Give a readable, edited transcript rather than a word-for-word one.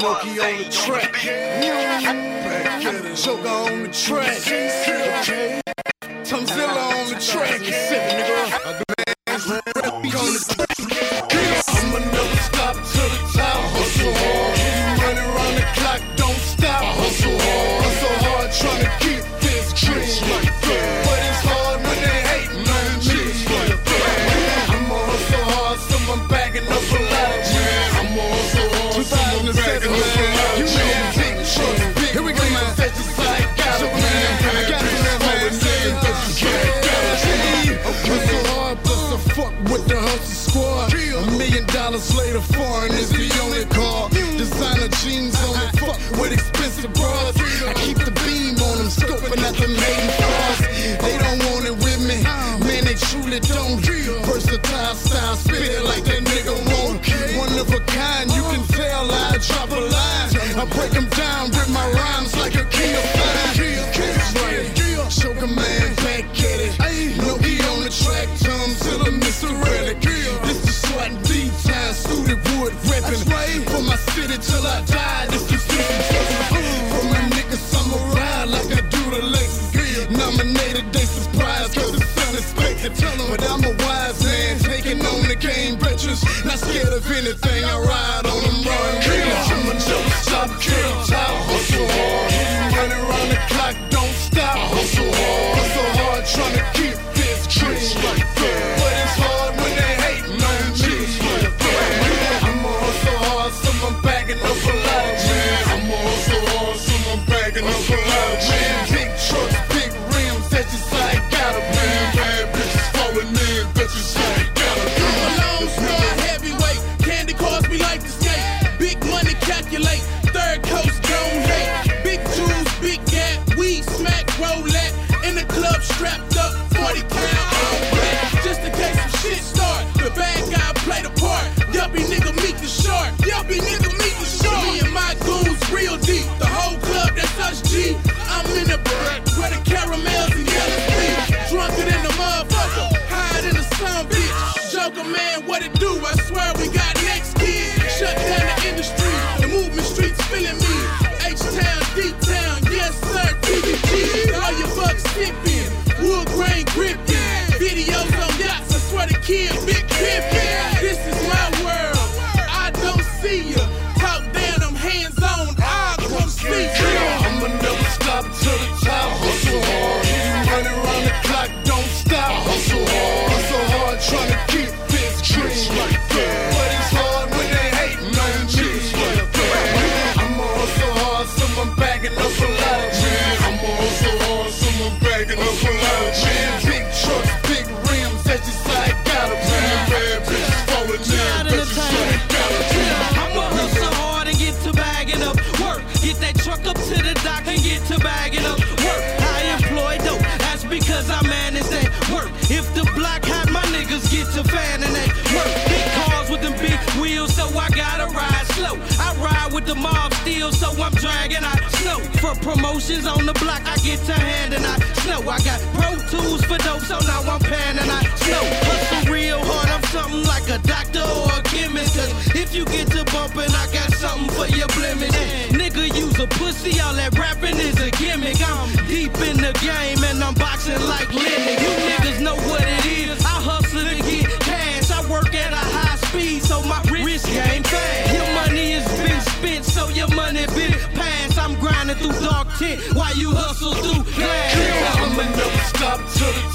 Noki on the track. Joker on the track. Tonzilla on the track. I'ma never stop till the top. Hustle hard. Running around the clock, don't stop. Hustle hard. Hustle hard, trying to keep this dream. But it's hard when they hate me. I'ma hustle hard, so I'm bagging up a lot. I'ma hustle hard, so I'm bagging up a lot. You know big trucks, big here we go, man. That's just like I got it, man. I got it, man. Hustle hard, plus I fuck with the hustle squad. $1 million later, foreign is the only car. Designer jeans on it, fuck with expensive bras. I keep the beam on them, scoping at the main cars. They don't want it with me, man, they truly don't. Versatile style, spit it like that nigga won't. One of a kind, you can tell I drop a line. I break them down with my rhymes like a key of fire. Choker man, back at it. Noki on the track, Tonzilla, Mr. Relic. This is SWAT and D-Time, suited wood reppin'. For my city till I die, this is for my niggas, I'ma ride like I do the Lexus. Nominated, they surprised, cause it's unexpected. Tell them, but I'm a wise man, taking on the game, bitches. Not scared of anything, I ride on them, run. I'ma never stop, kill, top, hustle hard. Running around the clock, don't stop, hustle hard. Hustle hard, trying to keep this dream. But it's hard when they hate me. I'ma hustle hard, so I'm bagging up a lot. I'ma hustle hard, so I'm bagging up a lot. Big trucks, big rims, that's just like got a man. Bad bitches falling in, that's just like got a man. I'm a lone star heavyweight, candy cars me like the skate. Big money calculate, third coast don't hate. Big jewels, big gap, weed smack, roulette. In the club strapped up, 40 count on black. Just in case some shit start, the bad guy play the part. Yuppie nigga meet the shark, yuppie nigga meet the shark. Me and my goons real deep, the whole club that's us G. I'm in the back where the caramels and yellow beef. Drunker than a motherfucker, higher than the sun bitch. Joker man, what it do? I swear we got next kid. Shut down the industry, the movement streets feeling me. H-Town, D-Town, yes sir, TBG. All your bucks sippin', wood grain grippin'. Videos on yachts, I swear the kid big pimpin'. This is my world, I don't see ya. Talk down, I'm hands on, I'll come see ya. I'ma never stop till the top, hustle hard. Running around the clock, don't stop, hustle hard. Hustle hard, trying to keep this dream. But it's hard when they hate me. I'ma hustle hard, so I'm bagging up a lot. I'ma hustle hard, so I'm bagging up a lot. Big trucks, big rims, that's just like got a man. Bad bitches falling in, that's just like got a man. I'ma hustle hard and get to bagging up work. Get that truck up to the dock and get to bagging up work. I employ dope, that's because I manage that work. If the block hot, my niggas get to fanning that work. Big cars with them big wheels, so I gotta ride slow. I ride with the mob still, so I'm dragging out snow. For promotions on the block, I get to handing out snow. I got Pro Tools for dope, so now I'm panning out snow. Hustle real hard, I'm something like a doctor or a chemist. Cause if you get to bumping, I got something for your blemish. Nigga, use a pussy, all that rapping is a gimmick. I'm deep in the game and I'm boxing like Lennox. You niggas know what it is. I hustle to get cash. I work at a high speed, so my wrist game fast. Your money has been spent, so your money been passed. I'm grinding through dark tent while you hustle through glass. I'ma never stop till the